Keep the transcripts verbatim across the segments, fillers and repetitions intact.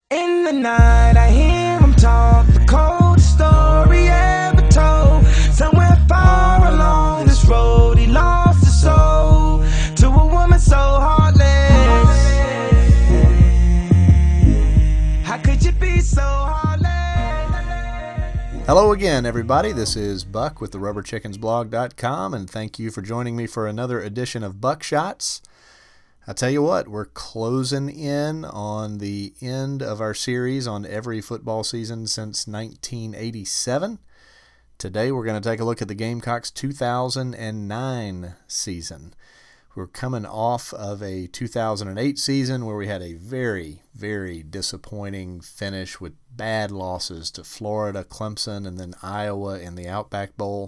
In the night, I hear him talk, the coldest story ever told. Somewhere far along this road, he lost his soul to a woman so heartless. How could you be so heartless? Hello again, everybody. This is Buck with the rubber chickens blog dot com, and thank you for joining me for another edition of Buckshots. I tell you what, we're closing in on the end of our series on every football season since nineteen eighty-seven. Today we're going to take a look at the Gamecocks' two thousand nine season. We're coming off of a two thousand eight season where we had a very, very disappointing finish with bad losses to Florida, Clemson, and then Iowa in the Outback Bowl.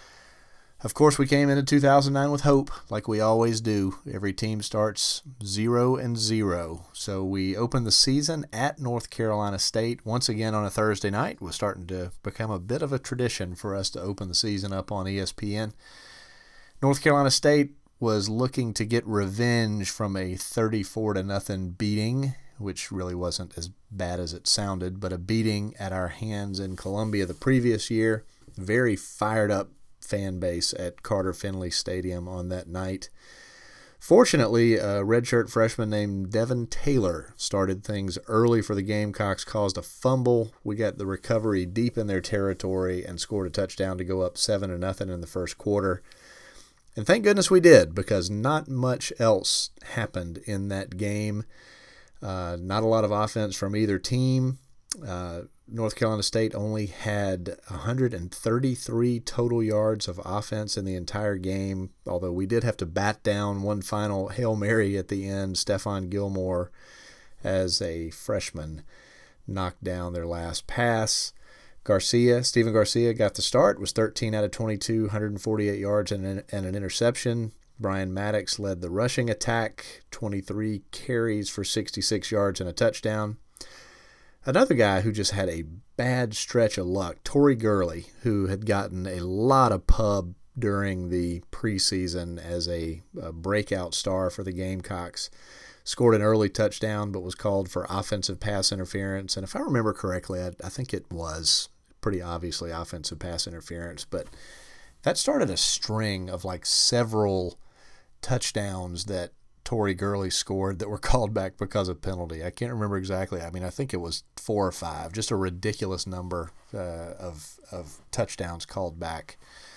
Of course, we came into two thousand nine with hope, like we always do. Every team starts zero and zero. So we opened the season at North Carolina State once again on a Thursday night. It was starting to become a bit of a tradition for us to open the season up on E S P N. North Carolina State was looking to get revenge from a thirty-four to nothing beating, which really wasn't as bad as it sounded, but a beating at our hands in Columbia the previous year. Very fired up fan base at Carter Finley Stadium on that night. Fortunately, a redshirt freshman named Devin Taylor started things early for the Gamecocks, caused a fumble. We got the recovery deep in their territory and scored a touchdown to go up seven to nothing in the first quarter. And thank goodness we did, because not much else happened in that game. Uh, not a lot of offense from either team. Uh, North Carolina State only had one hundred thirty-three total yards of offense in the entire game, although we did have to bat down one final Hail Mary at the end. Stephon Gilmore, as a freshman, knocked down their last pass. Garcia, Stephen Garcia got the start, was thirteen out of twenty-two, one hundred forty-eight yards and an, and an interception. Brian Maddox led the rushing attack, twenty-three carries for sixty-six yards and a touchdown. Another guy who just had a bad stretch of luck, Tori Gurley, who had gotten a lot of pub during the preseason as a, a breakout star for the Gamecocks, scored an early touchdown but was called for offensive pass interference. And if I remember correctly, I, I think it was pretty obviously offensive pass interference, but that started a string of like several touchdowns that Tori Gurley scored that were called back because of penalty. I can't remember exactly. I mean, I think it was four or five, just a ridiculous number uh, of of touchdowns called back.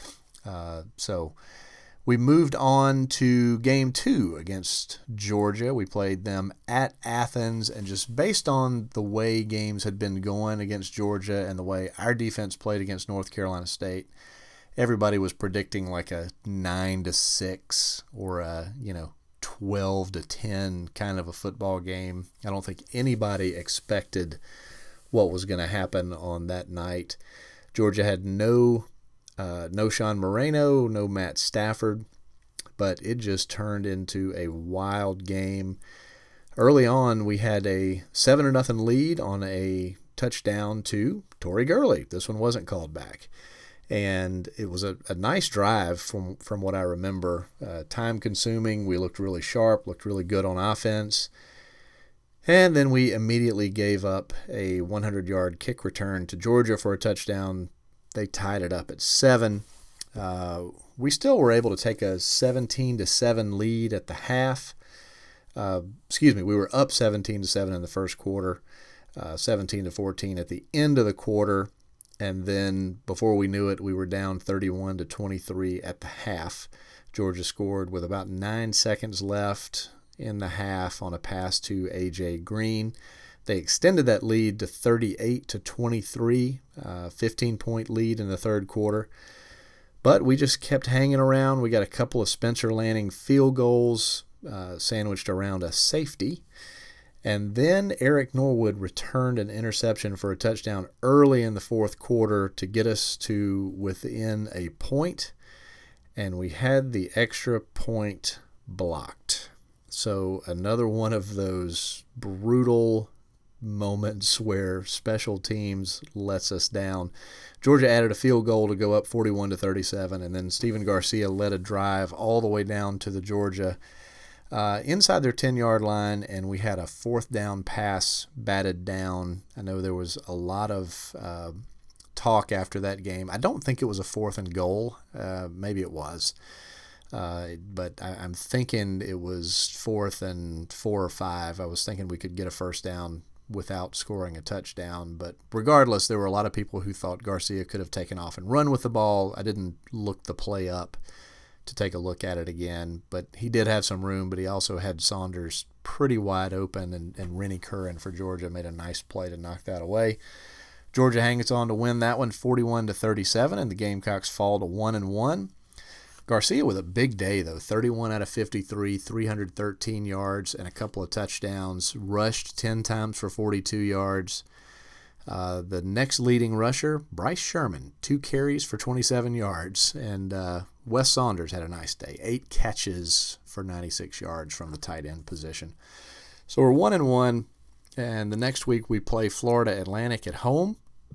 Uh, so we moved on to game two against Georgia. We played them at Athens, and just based on the way games had been going against Georgia and the way our defense played against North Carolina State, everybody was predicting like a nine to six or a, you know, twelve to ten kind of a football game. I don't think anybody expected what was going to happen on that night. Georgia had no uh, no Sean Moreno, no Matt Stafford, but it just turned into a wild game. Early on, we had a seven to nothing lead on a touchdown to Tori Gurley. This one wasn't called back. And it was a, a nice drive from, from what I remember. Uh, time-consuming. We looked really sharp, looked really good on offense. And then we immediately gave up a hundred-yard kick return to Georgia for a touchdown. They tied it up at seven. Uh, we still were able to take a seventeen to seven lead at the half. Uh, excuse me, we were up seventeen to seven in the first quarter, uh, seventeen to fourteen at the end of the quarter. And then before we knew it, we were down thirty-one to twenty-three at the half. Georgia scored with about nine seconds left in the half on a pass to A J Green. They extended that lead to thirty-eight to twenty-three, uh, fifteen-point lead in the third quarter. But we just kept hanging around. We got a couple of Spencer Lanning field goals uh, sandwiched around a safety. And then Eric Norwood returned an interception for a touchdown early in the fourth quarter to get us to within a point, and we had the extra point blocked. So another one of those brutal moments where special teams lets us down. Georgia added a field goal to go up forty-one to thirty-seven, and then Stephen Garcia led a drive all the way down to the Georgia uh, inside their ten-yard line, and we had a fourth down pass batted down. I know there was a lot of uh, talk after that game. I don't think it was a fourth and goal. Uh, maybe it was. Uh, but I, I'm thinking it was fourth and four or five. I was thinking we could get a first down without scoring a touchdown. But regardless, there were a lot of people who thought Garcia could have taken off and run with the ball. I didn't look the play up to take a look at it again, but he did have some room, but he also had Saunders pretty wide open, and, and Rennie Curran for Georgia made a nice play to knock that away. Georgia hangs on to win that one forty-one to thirty-seven, and the Gamecocks fall to one and one. Garcia with a big day, though, thirty-one out of fifty-three, three hundred thirteen yards and a couple of touchdowns, rushed ten times for forty-two yards. Uh, the next leading rusher, Bryce Sherman, two carries for twenty-seven yards, and uh, Wes Saunders had a nice day, eight catches for ninety-six yards from the tight end position. So we're one and one, and the next week we play Florida Atlantic at home.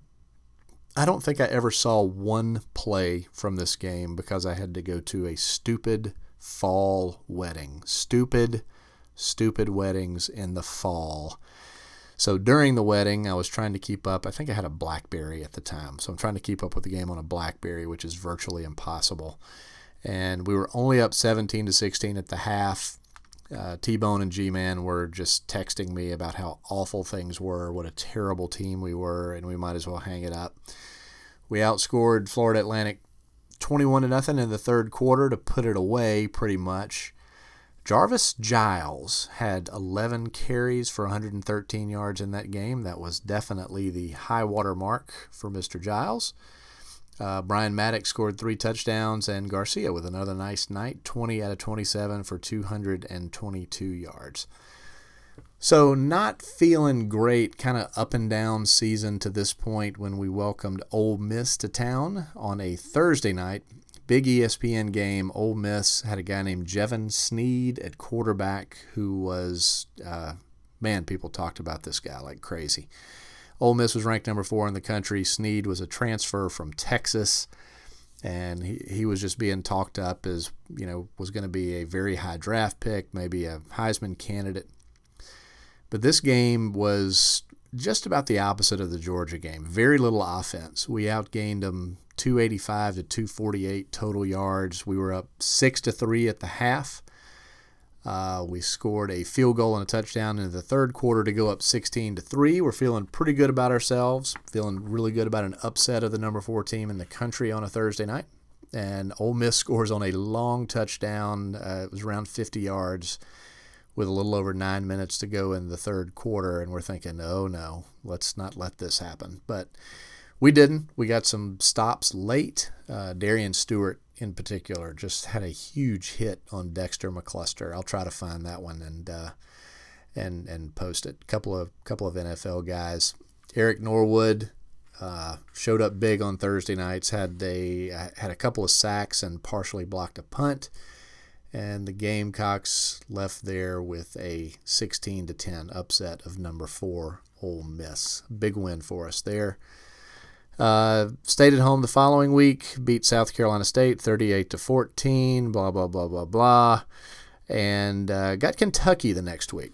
I don't think I ever saw one play from this game because I had to go to a stupid fall wedding. Stupid, stupid weddings in the fall. So during the wedding, I was trying to keep up. I think I had a BlackBerry at the time, so I'm trying to keep up with the game on a BlackBerry, which is virtually impossible. And we were only up seventeen to sixteen at the half. Uh, T-Bone and G-Man were just texting me about how awful things were, what a terrible team we were, and we might as well hang it up. We outscored Florida Atlantic twenty-one to nothing in the third quarter to put it away pretty much. Jarvis Giles had eleven carries for one hundred thirteen yards in that game. That was definitely the high water mark for Mister Giles. Uh, Brian Maddox scored three touchdowns, and Garcia with another nice night, twenty out of twenty-seven for two hundred twenty-two yards. So not feeling great, kind of up and down season to this point when we welcomed Ole Miss to town on a Thursday night. Big E S P N game. Ole Miss had a guy named Jevon Sneed at quarterback who was, uh, man, people talked about this guy like crazy. Ole Miss was ranked number four in the country. Sneed was a transfer from Texas, and he, he was just being talked up as, you know, was going to be a very high draft pick, maybe a Heisman candidate. But this game was just about the opposite of the Georgia game. Very little offense. We outgained them two eighty-five to two forty-eight total yards. We were up six to three at the half. Uh, we scored a field goal and a touchdown in the third quarter to go up sixteen to three. We're feeling pretty good about ourselves, feeling really good about an upset of the number four team in the country on a Thursday night. And Ole Miss scores on a long touchdown. Uh, it was around fifty yards with a little over nine minutes to go in the third quarter. And we're thinking, oh, no, let's not let this happen. But we didn't. We got some stops late. Uh, Darian Stewart, in particular, just had a huge hit on Dexter McCluster. I'll try to find that one and uh, and and post it. Couple of couple of N F L guys. Eric Norwood uh, showed up big on Thursday nights. Had a had a couple of sacks and partially blocked a punt. And the Gamecocks left there with a sixteen to ten upset of number four Ole Miss. Big win for us there. Uh, stayed at home the following week, beat South Carolina State thirty-eight to fourteen, blah, blah, blah, blah, blah, and uh, got Kentucky the next week.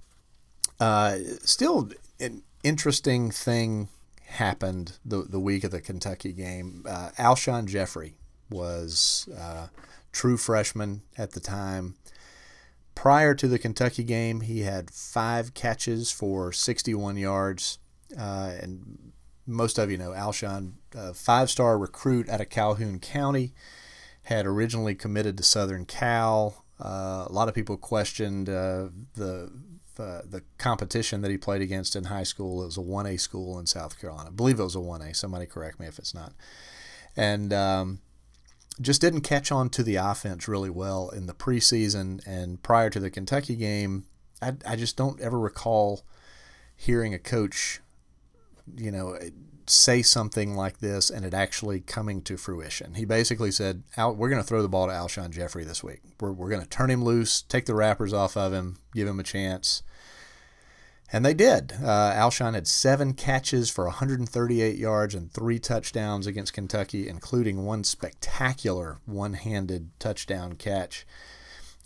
Uh, still, an interesting thing happened the, the week of the Kentucky game. Uh, Alshon Jeffrey was uh, true freshman at the time. Prior to the Kentucky game, he had five catches for sixty-one yards, uh, and most of you know Alshon, a five-star recruit out of Calhoun County, had originally committed to Southern Cal. Uh, a lot of people questioned uh, the uh, the competition that he played against in high school. It was a one A school in South Carolina. I believe it was a one A. Somebody correct me if it's not. And um, just didn't catch on to the offense really well in the preseason. And prior to the Kentucky game, I, I just don't ever recall hearing a coach, you know, say something like this and it actually coming to fruition. He basically said, Al, we're going to throw the ball to Alshon Jeffrey this week. We're, we're going to turn him loose, take the wrappers off of him, give him a chance. And they did. Uh, Alshon had seven catches for one hundred thirty-eight yards and three touchdowns against Kentucky, including one spectacular one-handed touchdown catch.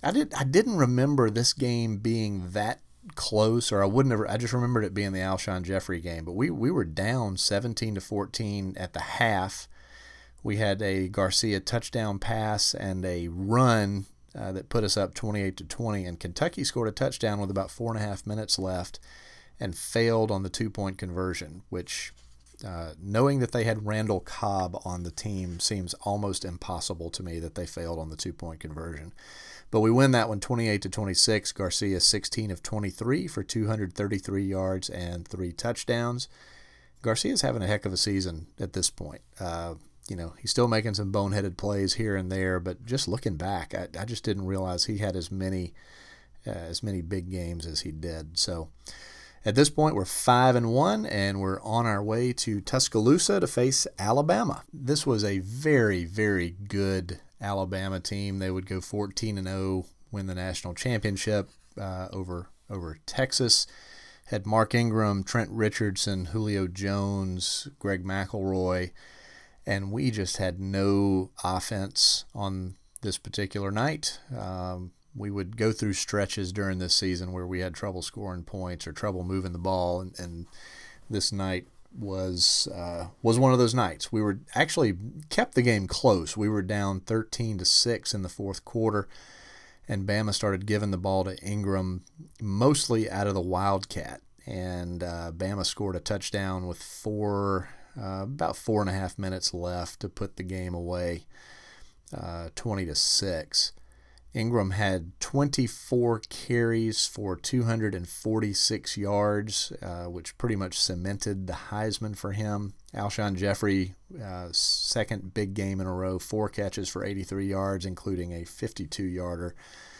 I did I didn't remember this game being that close, or I wouldn't have. I just remembered it being the Alshon Jeffrey game. But we we were down seventeen to fourteen at the half. We had a Garcia touchdown pass and a run uh, that put us up twenty-eight to twenty, and Kentucky scored a touchdown with about four and a half minutes left and failed on the two-point conversion, which, uh, knowing that they had Randall Cobb on the team, seems almost impossible to me that they failed on the two-point conversion. But we win that one twenty-eight to twenty-six. Garcia sixteen of twenty-three for two hundred thirty-three yards and three touchdowns. Garcia's having a heck of a season at this point. Uh, You know, he's still making some boneheaded plays here and there, but just looking back, I, I just didn't realize he had as many uh, as many big games as he did. So at this point, we're five and one, and we're on our way to Tuscaloosa to face Alabama. This was a very, very good Alabama team. They would go fourteen and oh, win the national championship uh, over over Texas. Had Mark Ingram, Trent Richardson, Julio Jones, Greg McElroy. And we just had no offense on this particular night. Um, we would go through stretches during this season where we had trouble scoring points or trouble moving the ball, and, and this night was uh, was one of those nights. We were actually kept the game close. We were down thirteen to six in the fourth quarter, and Bama started giving the ball to Ingram mostly out of the Wildcat, and uh, Bama scored a touchdown with four. Uh, about four and a half minutes left to put the game away, uh, twenty to six. Ingram had twenty-four carries for two hundred forty-six yards, uh, which pretty much cemented the Heisman for him. Alshon Jeffrey, uh, second big game in a row, four catches for eighty-three yards, including a fifty-two-yarder.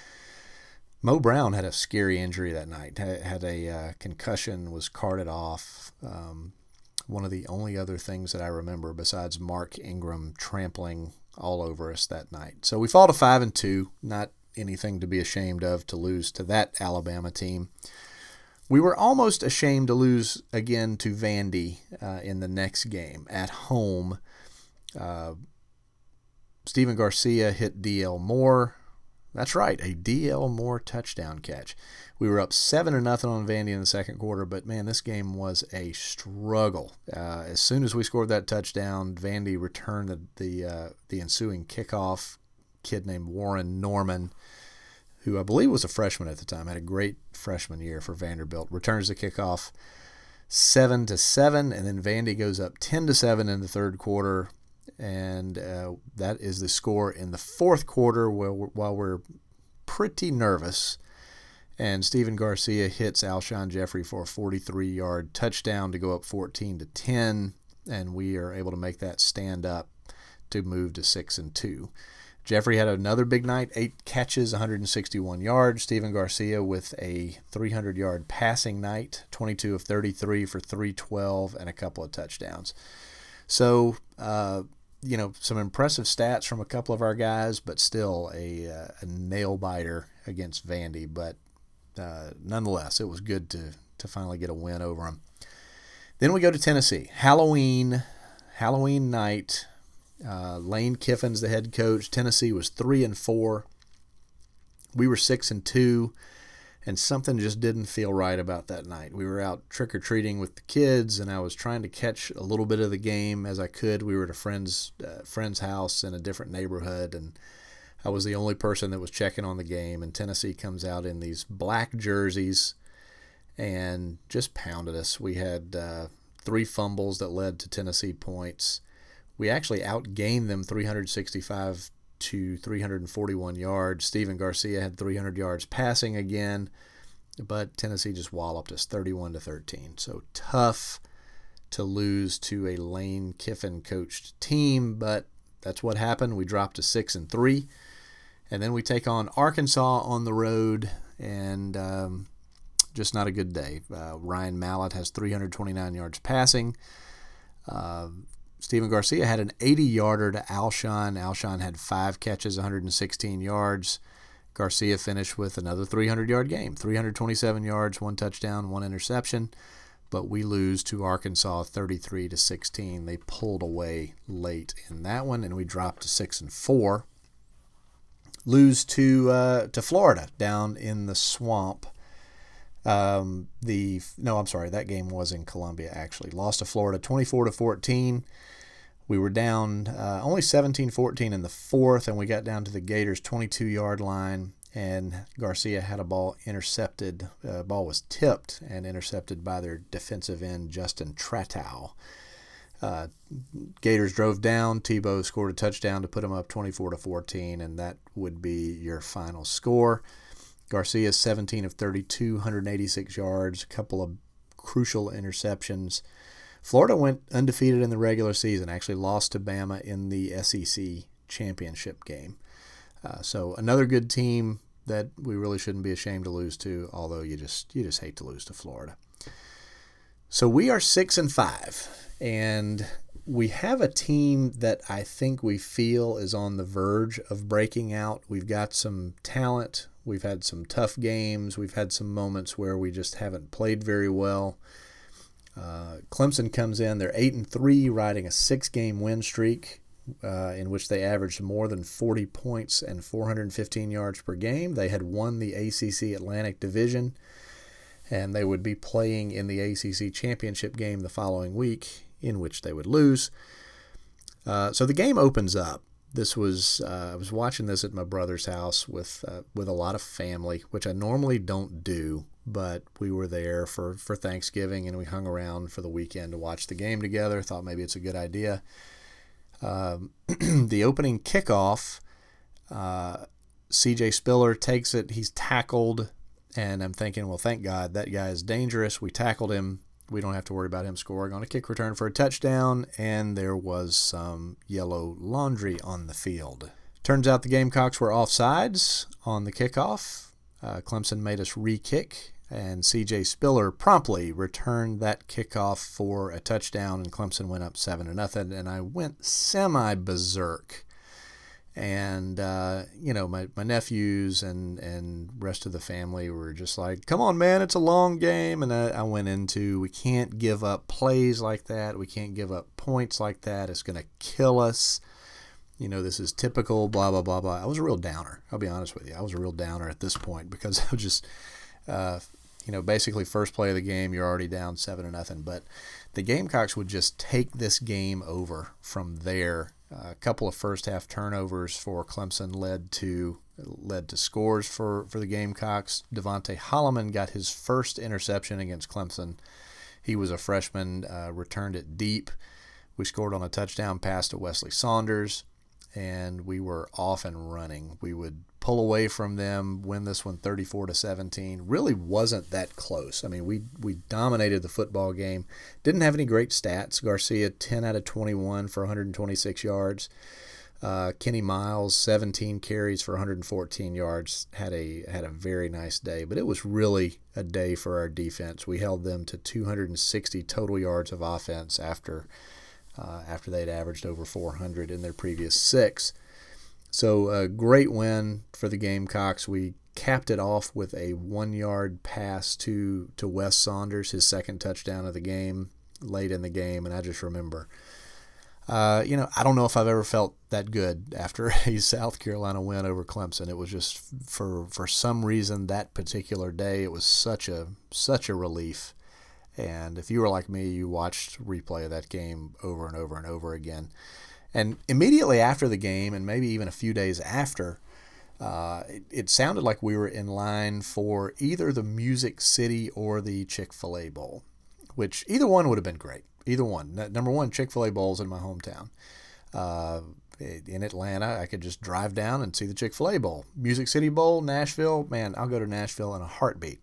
Mo Brown had a scary injury that night, had a uh, concussion, was carted off. Um, One of the only other things that I remember besides Mark Ingram trampling all over us that night. So we fall to five and two, not anything to be ashamed of to lose to that Alabama team. We were almost ashamed to lose again to Vandy uh, in the next game at home. Uh, Stephen Garcia hit D L Moore. That's right, a D L Moore touchdown catch. We were up seven to nothing on Vandy in the second quarter, but man, this game was a struggle. Uh, as soon as we scored that touchdown, Vandy returned the the, uh, the ensuing kickoff. Kid named Warren Norman, who I believe was a freshman at the time, had a great freshman year for Vanderbilt, returns the kickoff seven to seven, and then Vandy goes up ten to seven in the third quarter. And uh, that is the score in the fourth quarter while we're, while we're pretty nervous. And Stephen Garcia hits Alshon Jeffrey for a forty-three-yard touchdown to go up fourteen to ten, and we are able to make that stand up to move to six and two. Jeffrey had another big night, eight catches, one hundred sixty-one yards. Stephen Garcia with a three hundred-yard passing night, twenty-two of thirty-three for three twelve and a couple of touchdowns. So, uh, you know, some impressive stats from a couple of our guys, but still a, uh, a nail-biter against Vandy. But uh, nonetheless, it was good to, to finally get a win over them. Then we go to Tennessee. Halloween, Halloween night. Uh, Lane Kiffin's the head coach. Tennessee was three and four. We were six and two. And something just didn't feel right about that night. We were out trick-or-treating with the kids, and I was trying to catch a little bit of the game as I could. We were at a friend's, uh, friend's house in a different neighborhood, and I was the only person that was checking on the game. And Tennessee comes out in these black jerseys and just pounded us. We had uh, three fumbles that led to Tennessee points. We actually outgained them three hundred sixty-five to three hundred forty-one yards. Stephen Garcia had three hundred yards passing again, but Tennessee just walloped us thirty-one to thirteen. So tough to lose to a Lane Kiffin coached team, but that's what happened. We dropped to six and three, and then we take on Arkansas on the road, and um, just not a good day. Uh, Ryan Mallett has three hundred twenty-nine yards passing. Uh, Stephen Garcia had an eighty-yarder to Alshon. Alshon had five catches, one hundred sixteen yards. Garcia finished with another three hundred-yard game, three hundred twenty-seven yards, one touchdown, one interception. But we lose to Arkansas thirty-three to sixteen. They pulled away late in that one, and we dropped to six and four. lose to uh, to Florida down in the swamp. Um, the no, I'm sorry, that game was in Columbia. Actually, lost to Florida twenty-four to fourteen. We were down uh, only seventeen fourteen in the fourth, and we got down to the Gators' twenty-two yard line, and Garcia had a ball intercepted. Uh, ball was tipped and intercepted by their defensive end, Justin Tratow. Uh, Gators drove down. Tebow scored a touchdown to put them up twenty-four to fourteen, and that would be your final score. Garcia seventeen of thirty-two, one hundred eighty-six yards, a couple of crucial interceptions. Florida went undefeated in the regular season, actually lost to Bama in the S E C championship game. Uh, so another good team that we really shouldn't be ashamed to lose to, although you just you just hate to lose to Florida. So we are six and five, and we have a team that I think we feel is on the verge of breaking out. We've got some talent. We've had some tough games. We've had some moments where we just haven't played very well. Uh, Clemson comes in. They're eight and three, riding a six-game win streak uh, in which they averaged more than forty points and four hundred fifteen yards per game. They had won the A C C Atlantic Division, and they would be playing in the A C C championship game the following week, in which they would lose. Uh, so the game opens up. This was uh, I was watching this at my brother's house with uh, with a lot of family, which I normally don't do, but we were there for, for Thanksgiving, and we hung around for the weekend to watch the game together. Thought maybe it's a good idea. Um, the opening kickoff, uh, C J Spiller takes it. He's tackled, and I'm thinking, well, thank God, that guy is dangerous. We tackled him. We don't have to worry about him scoring on a kick return for a touchdown, and there was some yellow laundry on the field. Turns out the Gamecocks were offsides on the kickoff. Uh, Clemson made us re-kick, and C J Spiller promptly returned that kickoff for a touchdown, and Clemson went up seven to nothing, and I went semi-berserk. And, uh, you know, my, my nephews and, and rest of the family were just like, come on, man, it's a long game. And I, I went into, we can't give up plays like that. We can't give up points like that. It's going to kill us. You know, this is typical, blah, blah, blah, blah. I was a real downer. I'll be honest with you. I was a real downer at this point because I was just, uh, you know, basically first play of the game, you're already down seven to nothing. But the Gamecocks would just take this game over from there. Uh, a couple of first-half turnovers for Clemson led to led to scores for, for the Gamecocks. Devontae Holloman got his first interception against Clemson. He was a freshman, uh, returned it deep. We scored on a touchdown pass to Wesley Saunders, and we were off and running. We would pull away from them, win this one thirty-four to seventeen. Really wasn't that close. I mean, we we dominated the football game. Didn't have any great stats. Garcia, ten out of twenty-one for one hundred twenty-six yards. Uh, Kenny Miles, seventeen carries for one hundred fourteen yards. Had a had a very nice day, but it was really a day for our defense. We held them to two hundred sixty total yards of offense after uh, after they'd averaged over four hundred in their previous six. So a great win for the Gamecocks. We capped it off with a one-yard pass to, to Wes Saunders, his second touchdown of the game, late in the game. And I just remember, uh, you know, I don't know if I've ever felt that good after a South Carolina win over Clemson. It was just, for for some reason, that particular day, it was such a such a relief. And if you were like me, you watched replay of that game over and over and over again. And immediately after the game, and maybe even a few days after, uh, it, it sounded like we were in line for either the Music City or the Chick-fil-A Bowl, which either one would have been great. Either one. Number one, Chick-fil-A Bowl's in my hometown. Uh, in Atlanta, I could just drive down and see the Chick-fil-A Bowl. Music City Bowl, Nashville, man, I'll go to Nashville in a heartbeat.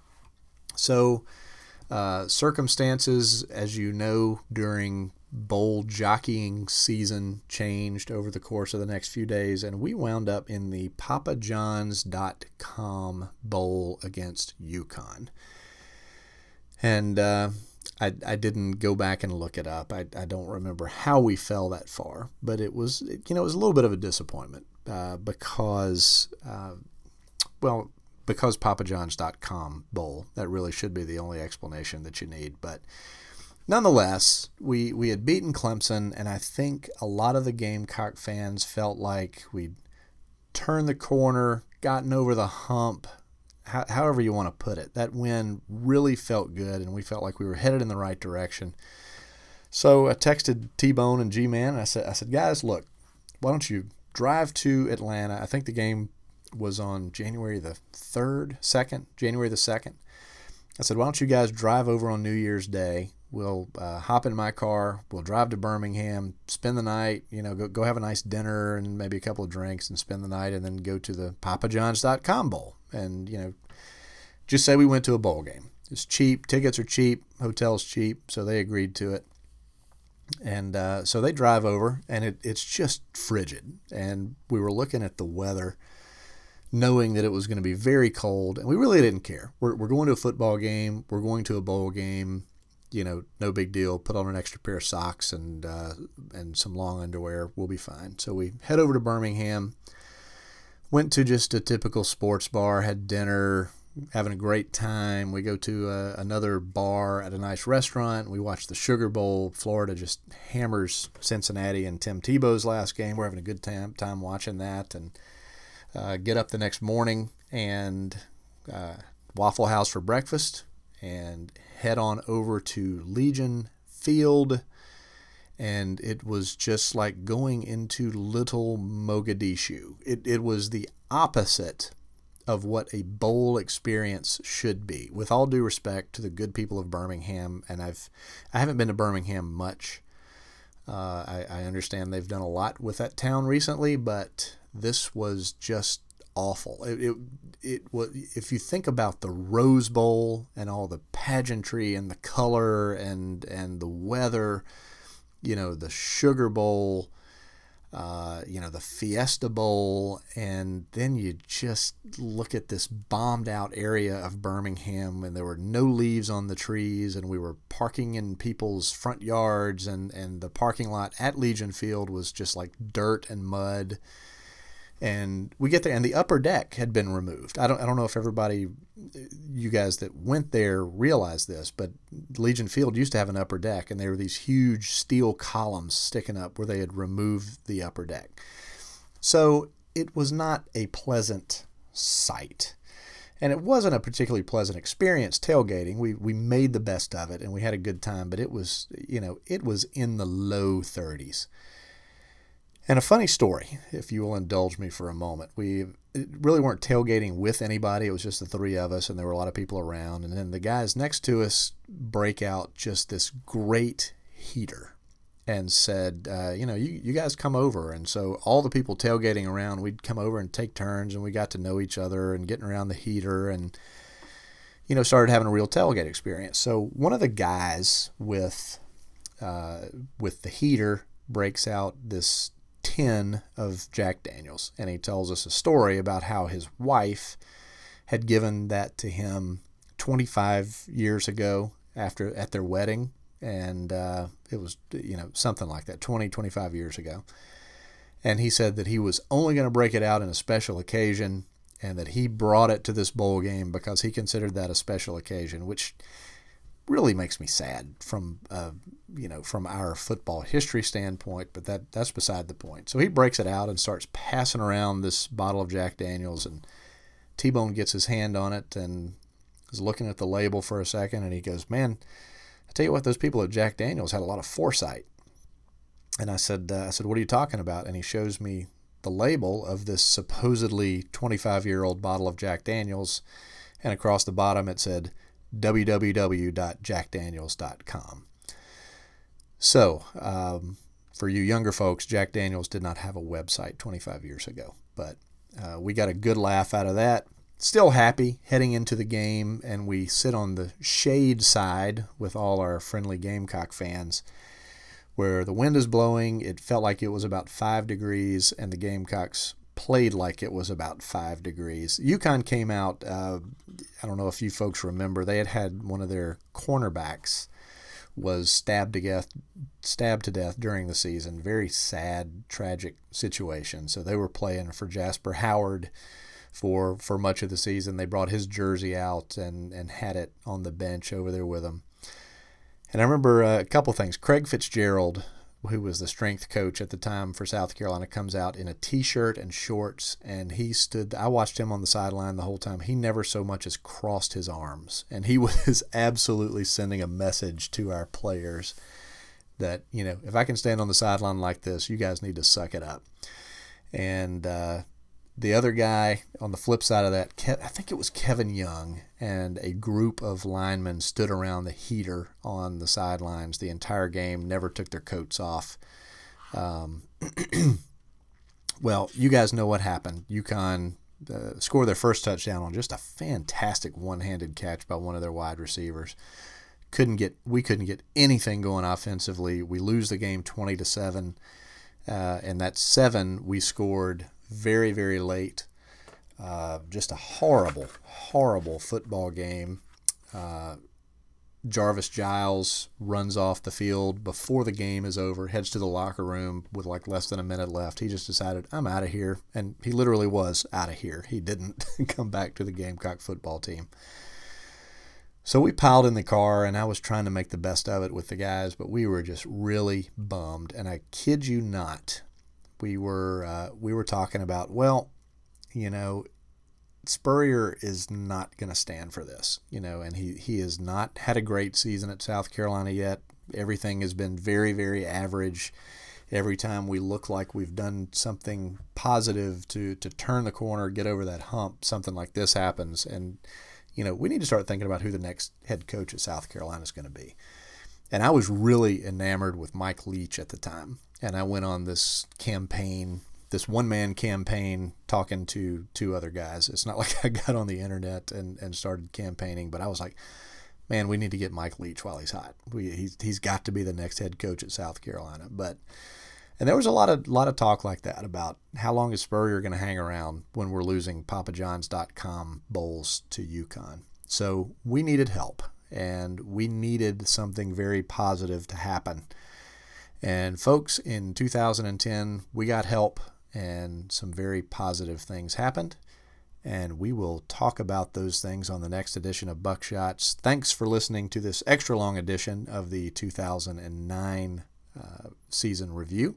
So uh, circumstances, as you know, during bowl jockeying season changed over the course of the next few days, and we wound up in the papa johns dot com bowl against UConn. And uh, I, I didn't go back and look it up. I, I don't remember how we fell that far, but it was, you know, it was a little bit of a disappointment uh, because, uh, well, because papa johns dot com bowl. That really should be the only explanation that you need, but nonetheless, we, we had beaten Clemson, and I think a lot of the Gamecock fans felt like we'd turned the corner, gotten over the hump, how, however you want to put it. That win really felt good, and we felt like we were headed in the right direction. So I texted T-Bone and G-Man, and I said, I said, guys, look, why don't you drive to Atlanta? I think the game was on January the third, second, January the second. I said, why don't you guys drive over on New Year's Day? We'll uh, hop in my car. We'll drive to Birmingham, spend the night, you know, go go have a nice dinner and maybe a couple of drinks and spend the night, and then go to the Papa Johns dot com bowl. And, you know, just say we went to a bowl game. It's cheap. Tickets are cheap. Hotel's cheap. So they agreed to it. And uh, so they drive over, and it, it's just frigid. And we were looking at the weather, knowing that it was going to be very cold, and we really didn't care. We're, we're going to a football game. We're going to a bowl game. You know, no big deal. Put on an extra pair of socks and uh, and some long underwear. We'll be fine. So we head over to Birmingham, went to just a typical sports bar, had dinner, having a great time. We go to uh, another bar at a nice restaurant. We watch the Sugar Bowl. Florida just hammers Cincinnati in Tim Tebow's last game. We're having a good time, time watching that, and uh, get up the next morning and uh, Waffle House for breakfast, and head on over to Legion Field, and it was just like going into little Mogadishu. It, it was the opposite of what a bowl experience should be. With all due respect to the good people of Birmingham, and I've I haven't been to Birmingham much. Uh, I, I understand they've done a lot with that town recently, but this was just awful. It, it it was, if you think about the Rose Bowl and all the pageantry and the color and and the weather, you know, the Sugar Bowl, uh, you know, the Fiesta Bowl, and then you just look at this bombed out area of Birmingham, and there were no leaves on the trees, and we were parking in people's front yards, and, and the parking lot at Legion Field was just like dirt and mud. And we get there, and the upper deck had been removed. I don't I don't know if everybody, you guys that went there, realized this, but Legion Field used to have an upper deck, and there were these huge steel columns sticking up where they had removed the upper deck. So it was not a pleasant sight. And it wasn't a particularly pleasant experience tailgating. We we made the best of it, and we had a good time, but it was, you know, it was in the low thirties. And a funny story, if you will indulge me for a moment. We really weren't tailgating with anybody. It was just the three of us, and there were a lot of people around. And then the guys next to us break out just this great heater and said, uh, you know, you, you guys come over. And so all the people tailgating around, we'd come over and take turns, and we got to know each other and getting around the heater and, you know, started having a real tailgate experience. So one of the guys with uh, with the heater breaks out this tin of Jack Daniels, and he tells us a story about how his wife had given that to him twenty-five years ago after at their wedding, and uh, it was, you know, something like that, twenty, twenty-five years ago. And he said that he was only going to break it out in a special occasion, and that he brought it to this bowl game because he considered that a special occasion, which really makes me sad from uh, you know from our football history standpoint, but that that's beside the point. So he breaks it out and starts passing around this bottle of Jack Daniels, and T-Bone gets his hand on it and is looking at the label for a second, and he goes, "Man, I tell you what, those people at Jack Daniels had a lot of foresight." And I said, uh, I said, "What are you talking about?" And he shows me the label of this supposedly twenty-five-year-old bottle of Jack Daniels, and across the bottom it said w w w dot jack daniels dot com. So, um, for you younger folks, Jack Daniels did not have a website twenty-five years ago, but uh, we got a good laugh out of that. Still happy heading into the game, and we sit on the shade side with all our friendly Gamecock fans, where the wind is blowing. It felt like it was about five degrees, and the Gamecocks played like it was about five degrees. UConn came out, uh, I don't know if you folks remember, they had had one of their cornerbacks was stabbed to death, stabbed to death during the season. Very sad, tragic situation. So they were playing for Jasper Howard for for much of the season. They brought his jersey out and, and had it on the bench over there with them. And I remember uh, a couple things. Craig Fitzgerald who was the strength coach at the time for South Carolina, comes out in a T-shirt and shorts, and he stood. I watched him on the sideline the whole time. He never so much as crossed his arms, and he was absolutely sending a message to our players that, you know, if I can stand on the sideline like this, you guys need to suck it up. And uh, the other guy on the flip side of that, Ke- I think it was Kevin Young, and a group of linemen stood around the heater on the sidelines the entire game, never took their coats off. Um, well, you guys know what happened. UConn uh, scored their first touchdown on just a fantastic one-handed catch by one of their wide receivers. Couldn't get we couldn't get anything going offensively. We lose the game twenty to seven, uh, and that seven we scored very very late. Uh, just a horrible, horrible football game. Uh, Jarvis Giles runs off the field before the game is over, heads to the locker room with like less than a minute left. He just decided, I'm out of here. And he literally was out of here. He didn't come back to the Gamecock football team. So we piled in the car, and I was trying to make the best of it with the guys, but we were just really bummed. And I kid you not, we were uh, we were talking about, well, you know, Spurrier is not going to stand for this, you know, and he, he has not had a great season at South Carolina yet. Everything has been very, very average. Every time we look like we've done something positive to, to turn the corner, get over that hump, something like this happens. And, you know, we need to start thinking about who the next head coach at South Carolina is going to be. And I was really enamored with Mike Leach at the time. And I went on this campaign, this one-man campaign, talking to two other guys. It's not like I got on the internet and, and started campaigning, but I was like, man, we need to get Mike Leach while he's hot. We, he's he's got to be the next head coach at South Carolina. But and there was a lot of lot of talk like that about how long is Spurrier going to hang around when we're losing Papa Johns dot com bowls to UConn. So we needed help, and we needed something very positive to happen. And folks, in two thousand ten, we got help, and some very positive things happened. And we will talk about those things on the next edition of Buckshots. Thanks for listening to this extra long edition of the two thousand nine uh, season review.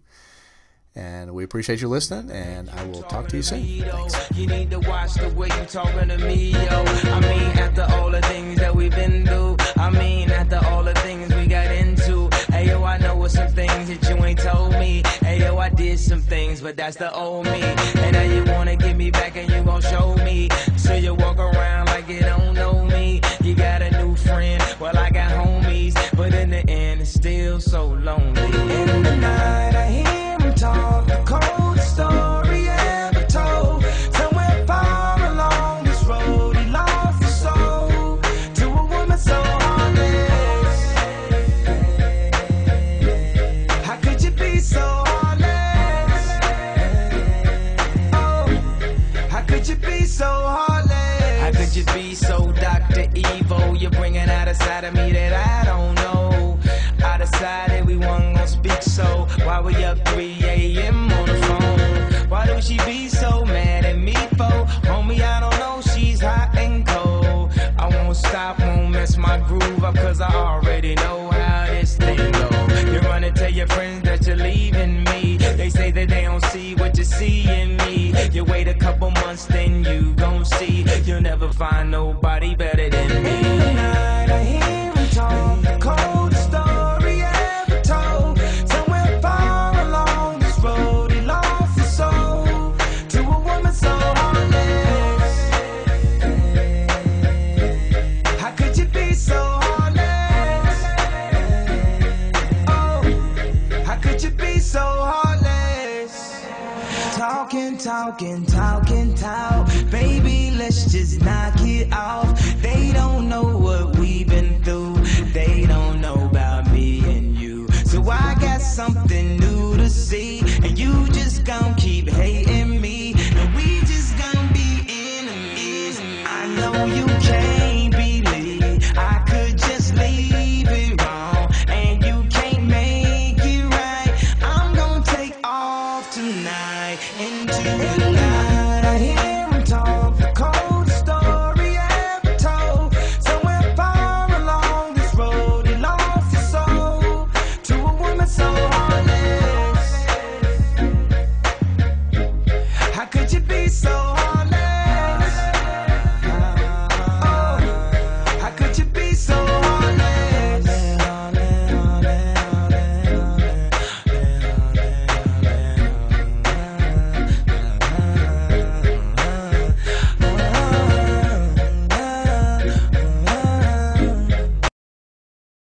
And we appreciate you listening, and I will talk to you soon. Thanks. You need to watch the way you talking to me, yo. I mean, after all the things that we've been through, I mean, after all the things we got into. Hey, yo, I know some things that you ain't told me. Hey, yo, I did some things, but that's the old me. And now you wanna get me back and you gon' show me. So you walk around like you don't know me. You got a new friend, well, I got homies. But in the end, it's still so lonely. In the night, I hear him talk, the coldest story ever told. Somewhere far along this road, he lost his soul to a woman so heartless. How could you be so heartless? Oh, how could you be so heartless? How could you be so Doctor Evil? You're bringing out a side of me that I don't know. I decided we weren't gonna speak, so why we up three a.m. on the phone? Why do she be so mad at me for? Homie, I don't know, she's hot and cold. I won't stop, won't mess my groove up, cause I already know how this thing go. You run and tell your friends that you're leaving me. They say that they don't see what you see in me. You wait a couple months, then you gon' see. You'll never find nobody better than me. In the night, I hear him talk, the cold story ever told. Somewhere far along this road, he lost his soul to a woman so heartless. How could you be so heartless? Oh, how could you be so heartless? Talking, talking, talking, talk. Baby, let's just knock it off. They don't know what we've been through.